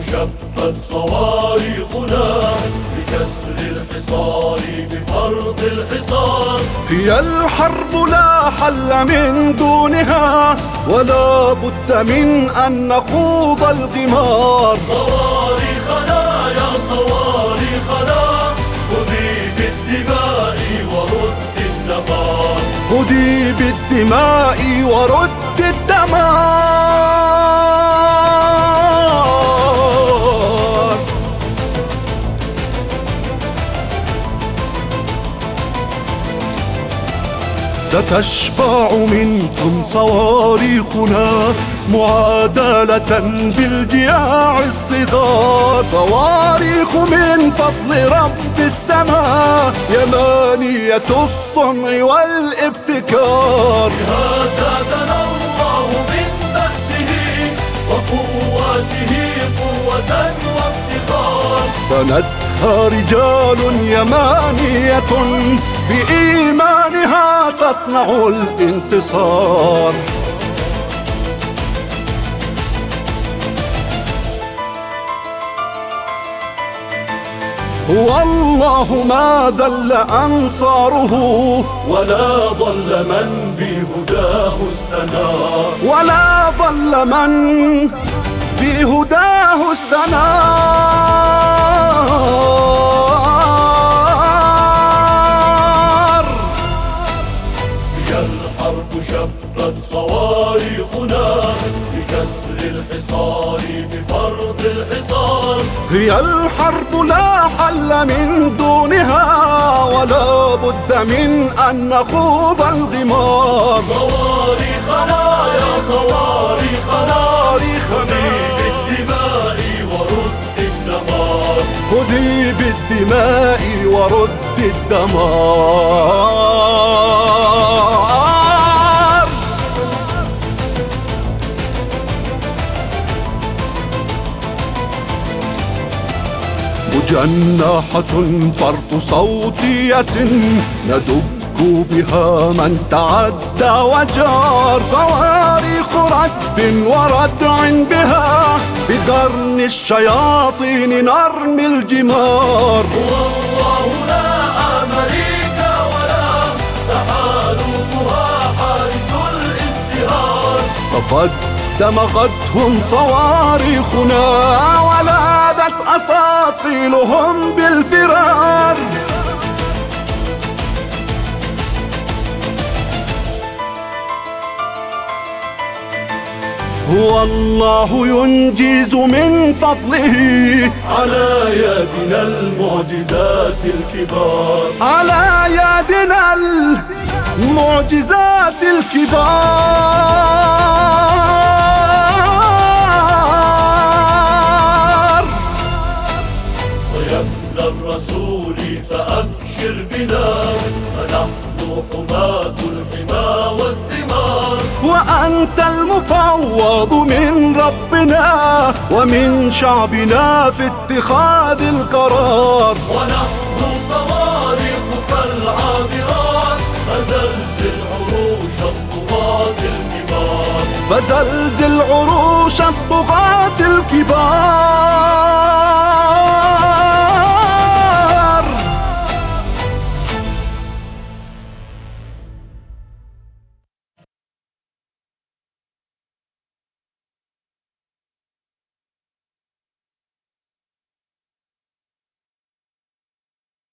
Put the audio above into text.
شبت صواريخنا بكسر الحصار بفرض الحصار. هي الحرب لا حل من دونها ولا بد من أن نخوض الغمار. صواريخنا يا صواريخنا خذي بالدماء ورد الدمار. خذي بالدماء ورد الدمار. ستشبع منكم صواريخنا معادلة بالجياع الصغار. صواريخ من فضل رب السماء يمانية الصنع والابتكار. بها زادنا الله من بأسه وقوته قوة وافتخار. بنتها رجال يمانية بإيمانها تصنع الانتصار. هو الله ما ذل أنصاره ولا ضل من بهداه استنار. ولا ضل من بهداه استنار. هي الحرب شبت صواريخنا بكسر الحصار بفرض الحصار. هي الحرب لا حل من دونها ولا بد من أن نخوض الغمار. صواريخنا يا صواريخنا خذي بالدماء ورد الدمار. خذي بالدماء ورد الدمار. مجنحة فرط صوتية ندك بها من تعدى وجار. صواريخ رد وردع بها بقرن الشياطين نرمي الجمار. والله لا أمريكا ولا تحالفها حارس الازدهار. فقد دمغتهم صواريخنا ولادت أساطيلهم بالفرار. هو الله ينجز من فضله على يدنا المعجزات الكبار. على يدنا المعجزات الكبار. ويا ابن الرسول فأبشر بنا فنحن حماة الحمى والثمار. وأنت المفوض من ربنا ومن شعبنا في اتخاذ القرار. ونحن صواريخك العابرات فزلزل عروش الطغاة الكبار. فزلزل عروش الطغاة الكبار.